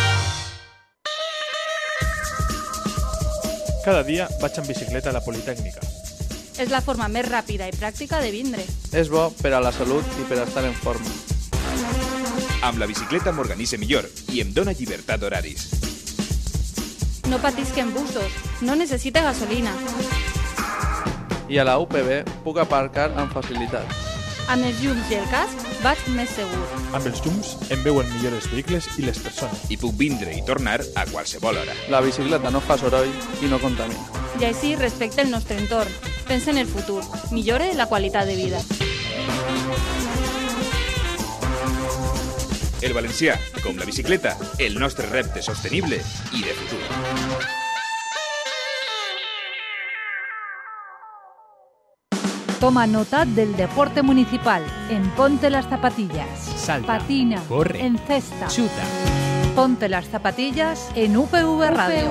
Cada dia vaig en bicicleta a la Politécnica. És la forma més ràpida i pràctica de vindre. És bo per a la salut i per a estar en forma. Amb la bicicleta m'organitze millor i em dóna llibertat d'horaris. No patisquen busos, no necessita gasolina. I a la UPV puc aparcar amb facilitat. Amb els llums i el casc vaig més segur. Amb els llums em veuen millor els vehicles i les persones. I puc vindre i tornar a qualsevol hora. La bicicleta no fa soroll i no contamina. I així respecta el nostre entorn. Pensa en el futur. Millore la qualitat de vida. El valencià, com la bicicleta, el nostre repte sostenible i de futur. Toma nota del deporte municipal. En Ponte las Zapatillas. Salta, patina, corre, encesta, chuta. Ponte las Zapatillas en UPV Radio.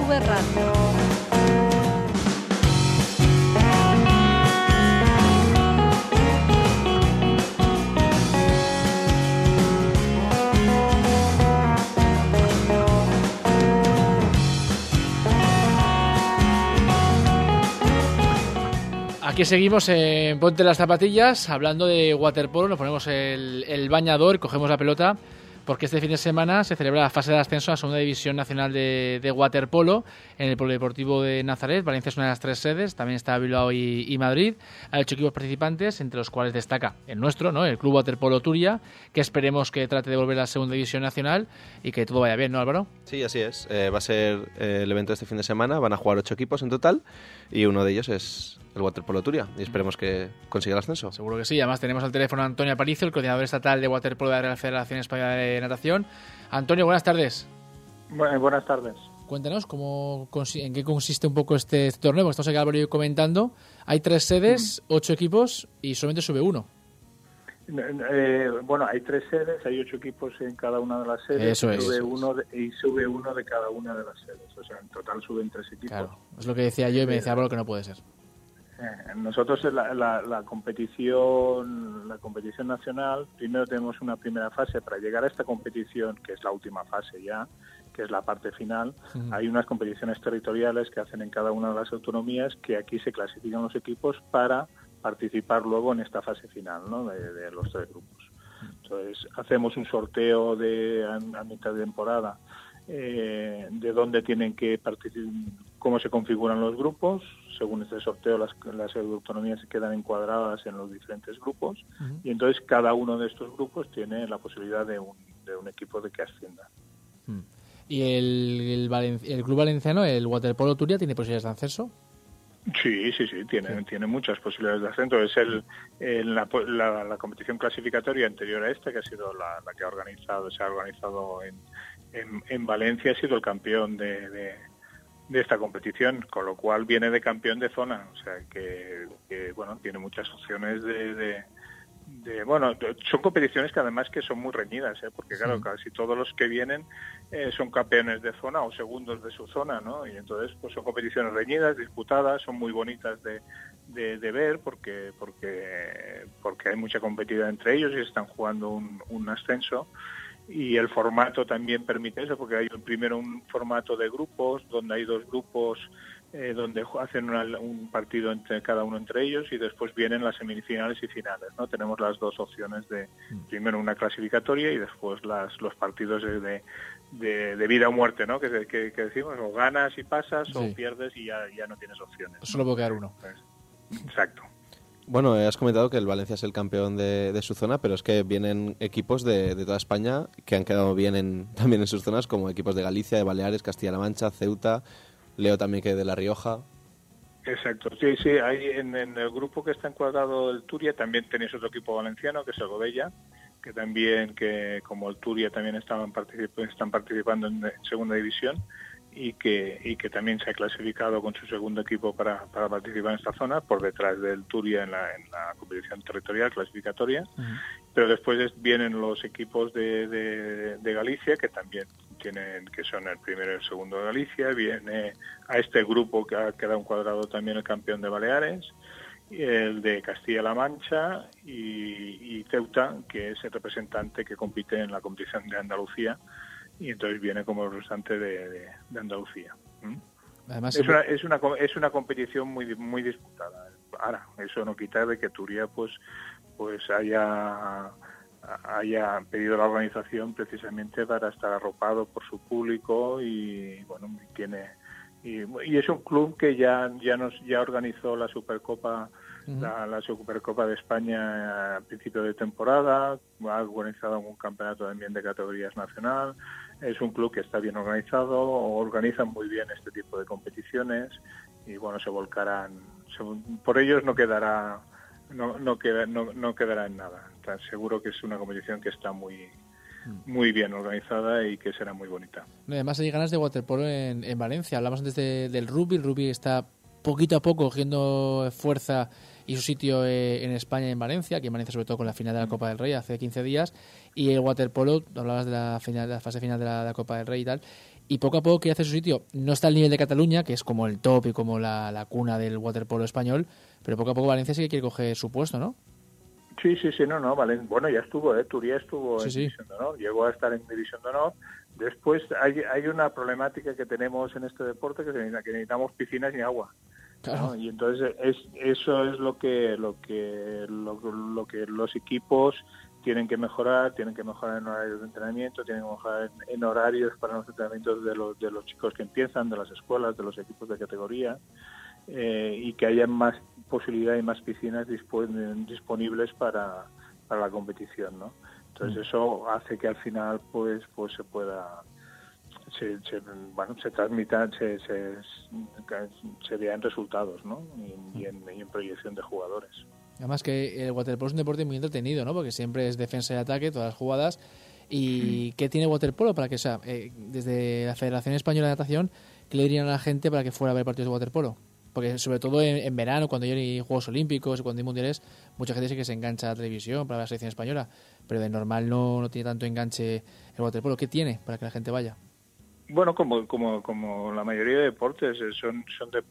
Aquí seguimos en Ponte las Zapatillas, hablando de waterpolo. Nos ponemos el bañador, cogemos la pelota, porque este fin de semana se celebra la fase de ascenso a la segunda división nacional de waterpolo en el Polideportivo de Nazaret. Valencia es una de las 3 sedes, también está Bilbao y Madrid. Hay 8 equipos participantes, entre los cuales destaca el nuestro, ¿no? El Club Waterpolo Turia, que esperemos que trate de volver a la segunda división nacional y que todo vaya bien, ¿no, Álvaro? Sí, así es. Va a ser el evento de este fin de semana. Van a jugar 8 equipos en total y uno de ellos es el Waterpolo Turia, y esperemos que consiga el ascenso. Seguro que sí. Además tenemos al teléfono a Antonio Aparicio, el coordinador estatal de waterpolo de la Real Federación Española de Natación. Antonio, buenas tardes. Buenas tardes. Cuéntanos en qué consiste un poco este torneo, porque estamos aquí Álvaro y yo comentando. Hay 3 sedes, 8 equipos y solamente sube uno. Bueno, hay 3 sedes, hay 8 equipos en cada una de las sedes. Eso es. Sube uno de cada una de las sedes. O sea, en total suben 3 equipos. Claro, es lo que decía yo y me decía Álvaro que no puede ser. Nosotros la competición nacional, primero tenemos una primera fase. Para llegar a esta competición, que es la última fase ya, que es la parte final, hay unas competiciones territoriales que hacen en cada una de las autonomías, que aquí se clasifican los equipos para participar luego en esta fase final, ¿no? de los 3 grupos. Entonces hacemos un sorteo a mitad de temporada de dónde tienen que participar, cómo se configuran los grupos. Según este sorteo las autonomías se quedan encuadradas en los diferentes grupos y entonces cada uno de estos grupos tiene la posibilidad de un equipo de que ascienda. ¿Y el Club Valenciano, el Waterpolo Turia, tiene posibilidades de ascenso? Sí, tiene muchas posibilidades de ascenso. Es la competición clasificatoria anterior a esta, que ha sido la que se ha organizado en Valencia, ha sido el campeón de esta competición, con lo cual viene de campeón de zona, o sea que bueno, tiene muchas opciones de son competiciones que además que son muy reñidas, porque claro, casi todos los que vienen son campeones de zona o segundos de su zona, ¿no? Y entonces pues son competiciones reñidas, disputadas, son muy bonitas de ver porque hay mucha competitividad entre ellos y están jugando un ascenso. Y el formato también permite eso, porque hay primero un formato de grupos, donde hay 2 grupos donde hacen un partido entre cada uno entre ellos, y después vienen las semifinales y finales, ¿no? Tenemos las 2 opciones de primero una clasificatoria y después los partidos de vida o muerte, ¿no? Que decimos, o ganas y pasas, o pierdes y ya no tienes opciones. Solo puede quedar uno. Exacto. Bueno, has comentado que el Valencia es el campeón de su zona, pero es que vienen equipos de toda España que han quedado bien también en sus zonas, como equipos de Galicia, de Baleares, Castilla-La Mancha, Ceuta, leo también que de La Rioja. Exacto, sí, hay en el grupo que está encuadrado el Turia también tenéis otro equipo valenciano, que es el Godella, que también, que como el Turia también están participando en segunda división, y que también se ha clasificado con su segundo equipo para participar en esta zona, por detrás del Turia en la competición territorial clasificatoria. Pero después vienen los equipos de Galicia, que también que son el primero y el segundo de Galicia. Viene a este grupo que ha quedado encuadrado también el campeón de Baleares, el de Castilla-La Mancha y Ceuta, que es el representante que compite en la competición de Andalucía, y entonces viene como representante de Andalucía. Además, es una competición muy muy disputada. Ahora, eso no quita de que Turia pues haya pedido la organización precisamente para estar arropado por su público, y bueno, y es un club que ya organizó la Supercopa, la Supercopa de España a principio de temporada, ha organizado un campeonato también de categorías nacional. Es un club que está bien organizado, organizan muy bien este tipo de competiciones, y bueno, se volcarán, por ellos no quedará en nada. Seguro que es una competición que está muy bien organizada y que será muy bonita. Además hay ganas de waterpolo en Valencia. Hablamos antes del rugby. El rugby está poquito a poco cogiendo fuerza y su sitio en España y en Valencia, aquí en Valencia sobre todo con la final de la Copa del Rey hace 15 días, y el waterpolo, hablabas de la fase final de la Copa del Rey y tal, y poco a poco quiere hacer su sitio. No está al nivel de Cataluña, que es como el top y como la cuna del waterpolo español, pero poco a poco Valencia sí que quiere coger su puesto, ¿no? Sí, no, Valencia, bueno, ya estuvo, Turia estuvo en División de Honor, llegó a estar en División de Honor. Después hay una problemática que tenemos en este deporte, que necesitamos piscinas y agua. Claro. ¿No? Y entonces eso es lo que los equipos tienen que mejorar en horarios de entrenamiento, tienen que mejorar en horarios para los entrenamientos de los chicos que empiezan, de las escuelas, de los equipos de categoría, y que haya más posibilidad y más piscinas disponibles para la competición, ¿no? Entonces eso hace que al final pues se pueda se transmitan, se vean resultados, ¿no? Y en proyección de jugadores. Además que el waterpolo es un deporte muy entretenido, ¿no? Porque siempre es defensa y ataque, todas las jugadas. ¿Y qué tiene waterpolo para que sea? Desde la Federación Española de Natación, ¿qué le dirían a la gente para que fuera a ver partidos de waterpolo? Porque sobre todo en verano, cuando hay Juegos Olímpicos y cuando hay Mundiales, mucha gente sí que se engancha a la televisión para la selección española, pero de normal no tiene tanto enganche el waterpolo. ¿Qué tiene para que la gente vaya? Bueno, como la mayoría de deportes, son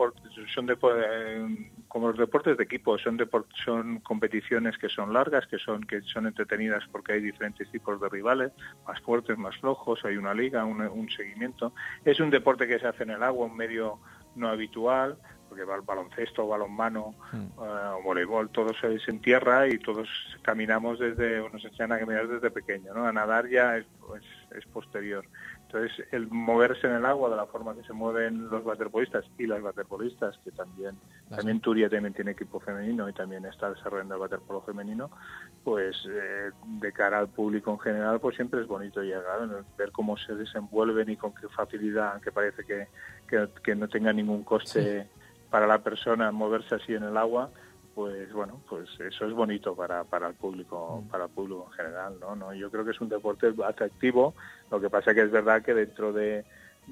como los deportes de equipo, son competiciones que son largas, que son entretenidas porque hay diferentes tipos de rivales, más fuertes, más flojos, hay una liga, un seguimiento. Es un deporte que se hace en el agua, un medio no habitual, porque va el baloncesto, balonmano, o voleibol, todos es en tierra y todos nos enseñan a caminar desde pequeño, ¿no? A nadar ya es posterior. Entonces, el moverse en el agua de la forma que se mueven los waterpolistas y las waterpolistas, que también Turia también tiene equipo femenino y también está desarrollando el waterpolo femenino, pues de cara al público en general, pues siempre es bonito llegar, ver cómo se desenvuelven y con qué facilidad, aunque parece que no tenga ningún coste para la persona moverse así en el agua. Pues bueno, pues eso es bonito para el público en general, ¿no? Yo creo que es un deporte atractivo. Lo que pasa que es verdad que dentro de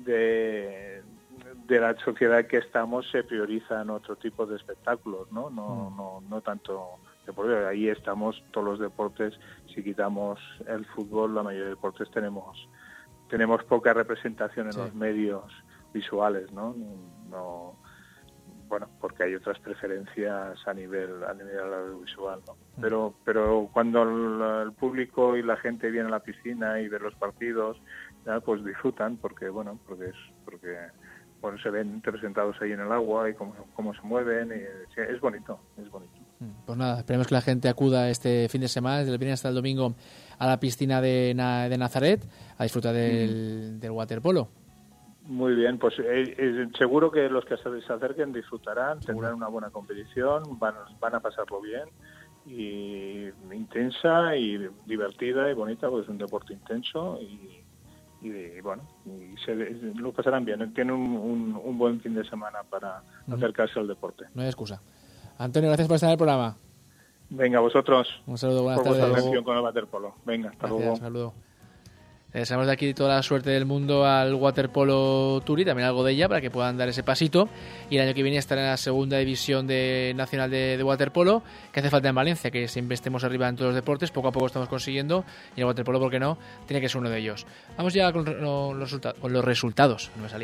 la sociedad que estamos se priorizan otro tipo de espectáculos, ¿no? No tanto deportivos. Ahí estamos todos los deportes. Si quitamos el fútbol, la mayoría de deportes tenemos poca representación en los medios visuales, ¿no? Bueno, porque hay otras preferencias a nivel audiovisual, ¿no? Pero cuando el público y la gente viene a la piscina y ve los partidos, pues disfrutan porque se ven representados ahí en el agua y cómo se mueven, y es bonito. Pues nada, esperemos que la gente acuda este fin de semana, desde el viernes hasta el domingo, a la piscina de Nazaret a disfrutar del waterpolo. Muy bien, pues seguro que los que se acerquen disfrutarán, tendrán una buena competición, van a pasarlo bien, y intensa y divertida y bonita, porque es un deporte intenso y lo pasarán bien. Tienen un buen fin de semana para acercarse al deporte. No hay excusa. Antonio, gracias por estar en el programa. Venga, vosotros. Un saludo, buenas tardes. Por vuestra atención con el waterpolo. Venga, hasta luego. Un saludo. Deseamos de aquí toda la suerte del mundo al Waterpolo Tour y también algo de ella para que puedan dar ese pasito, y el año que viene estar en la segunda división nacional de waterpolo, que hace falta en Valencia, que siempre estemos arriba en todos los deportes, poco a poco estamos consiguiendo, y el waterpolo, ¿por qué no?, tiene que ser uno de ellos. Vamos ya con los resultados, no me salía.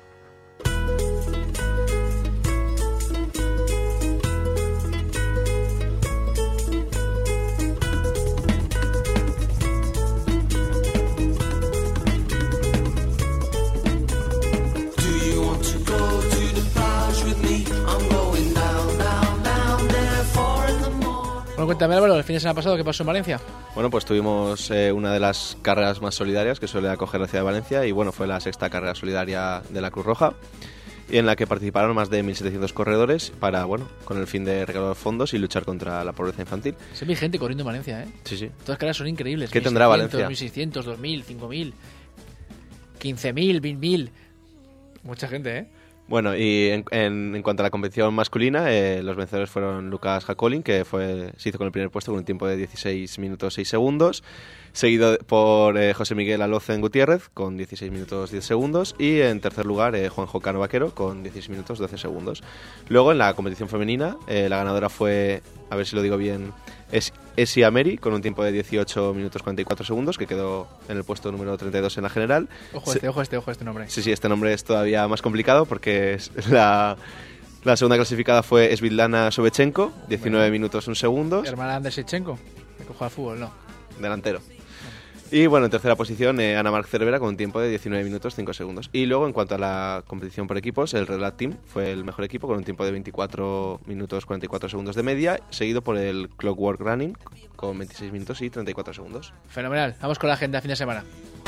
Bueno, cuéntame, Álvaro, el fin de semana pasado, ¿qué pasó en Valencia? Bueno, pues tuvimos una de las carreras más solidarias que suele acoger la ciudad de Valencia, y bueno, fue la sexta carrera solidaria de la Cruz Roja, en la que participaron más de 1.700 corredores con el fin de recaudar fondos y luchar contra la pobreza infantil. Siempre hay gente corriendo en Valencia, ¿eh? Sí. Todas las carreras son increíbles. ¿Qué tendrá Valencia? 1.600, 2.000, 5.000, 15.000, 20.000. Mucha gente, ¿eh? Bueno, y en cuanto a la competición masculina, los vencedores fueron Lucas Jacolin, que se hizo con el primer puesto con un tiempo de 16 minutos 6 segundos, seguido por José Miguel Alocen Gutiérrez con 16 minutos 10 segundos, y en tercer lugar Juanjo Cano Vaquero con 16 minutos 12 segundos. Luego en la competición femenina, la ganadora fue, a ver si lo digo bien, Esi Ameri con un tiempo de 18 minutos 44 segundos, que quedó en el puesto número 32 en la general. Ojo este nombre. Sí, este nombre es todavía más complicado porque la segunda clasificada fue Svitlana Sobechenko, 19 minutos 1 segundos. Hermana de Shevchenko, que juega al fútbol, ¿no? Delantero. Y bueno, en tercera posición, Ana Marc Cervera con un tiempo de 19 minutos 5 segundos. Y luego, en cuanto a la competición por equipos, el Red Lat Team fue el mejor equipo con un tiempo de 24 minutos 44 segundos de media, seguido por el Clockwork Running con 26 minutos y 34 segundos. Fenomenal. Vamos con la agenda de fin de semana.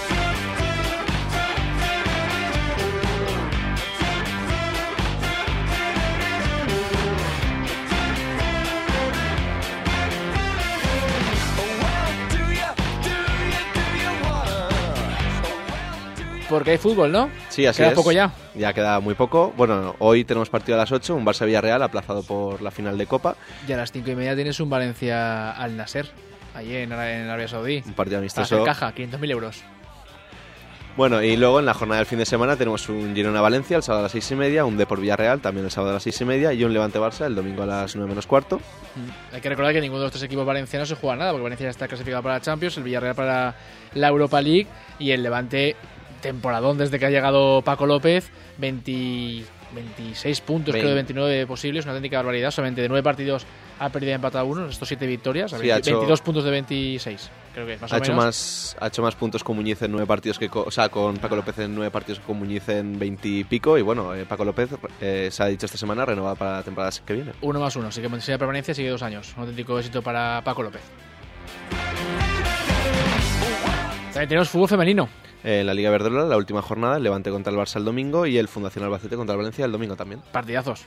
Porque hay fútbol, ¿no? Sí, así queda poco ya. Ya queda muy poco. Bueno, hoy tenemos partido a las 8, un Barça-Villarreal aplazado por la final de Copa. Y a las 5:30 tienes un Valencia al Nasser, allí en Arabia Saudí. Un partido amistoso. Para hacer caja, 500.000 euros. Bueno, y luego en la jornada del fin de semana tenemos un Girona-Valencia el sábado a las 6:30, un Depor Villarreal también el sábado a las 6:30 y un Levante-Barça el domingo a las 9 menos cuarto. Hay que recordar que ninguno de los tres equipos valencianos se juega nada, porque Valencia ya está clasificado para la Champions, el Villarreal para la Europa League y el Levante, temporadón desde que ha llegado Paco López, 26 puntos, creo, de 29 posibles, una auténtica barbaridad. Solamente de 9 partidos ha perdido y empatado uno, estos 7 victorias, sí, 22 puntos de 26, creo que es más o menos. Ha hecho más puntos con Muñiz en 9 partidos con Paco López en 9 partidos que con Muñiz en 20 y pico. Y bueno, Paco López se ha dicho esta semana renovada para la temporada que viene. 1+1, así que Montesilla de permanencia sigue 2 años. Un auténtico éxito para Paco López. También tenemos fútbol femenino. La Liga Iberdrola, la última jornada, el Levante contra el Barça el domingo y el Fundación Albacete contra el Valencia el domingo también. Partidazos.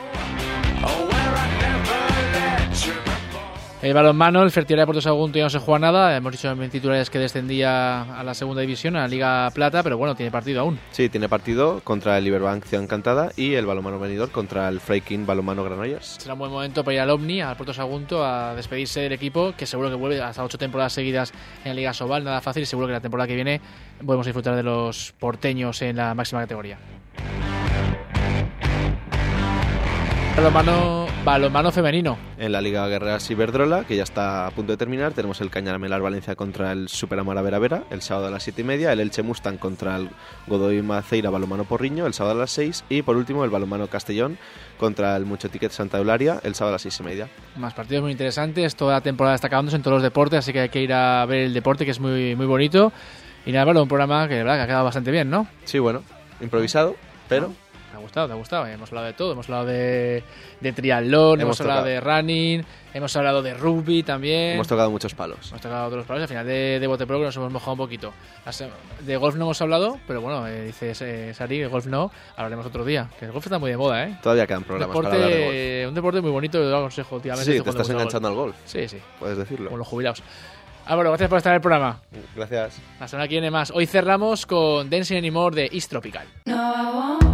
El balonmano, el Fertiberia de Puerto Sagunto ya no se juega nada. Hemos dicho en titulares que descendía a la segunda división, a la Liga Plata, pero bueno, tiene partido aún. Sí, tiene partido contra el Iberbank Ciudad Encantada y el balonmano Benidorm contra el Freiking balonmano Granollers. Será un buen momento para ir al Omni, al Puerto Sagunto, a despedirse del equipo, que seguro que vuelve hasta 8 temporadas seguidas en la Liga Sobal, nada fácil, y seguro que la temporada que viene podemos disfrutar de los porteños en la máxima categoría. balonmano femenino. En la Liga Guerreras Iberdrola, que ya está a punto de terminar, tenemos el Cañaramelar Valencia contra el Superamara Vera el sábado a las 7:30, el Elche Mustang contra el Godoy Maceira Balonmano Porriño el sábado a las 6 y por último el Balonmano Castellón contra el Mucho Ticket Santa Eulalia el sábado a las 6:30. Más partidos muy interesantes, toda la temporada está acabándose en todos los deportes, así que hay que ir a ver el deporte, que es muy, muy bonito. Y nada, bueno, un programa que, de verdad, que ha quedado bastante bien, ¿no? Sí, bueno, improvisado, pero... ¿Te ha gustado? Hemos hablado de todo, hemos hablado de triatlón, hemos hablado de running, hemos hablado de rugby también. Hemos tocado muchos palos. Hemos tocado todos los palos, al final de bote pro nos hemos mojado un poquito. De golf no hemos hablado, pero bueno, dice Sari, de golf no, hablaremos otro día, que el golf está muy de moda, ¿eh? Todavía quedan programas para hablar de golf. Un deporte muy bonito, lo aconsejo últimamente. Sí, te estás enganchando al golf. Sí. Puedes decirlo. Con los jubilados. Álvaro, gracias por estar en el programa. Gracias. La semana que viene más. Hoy cerramos con Dancing Anymore de East Tropical. No,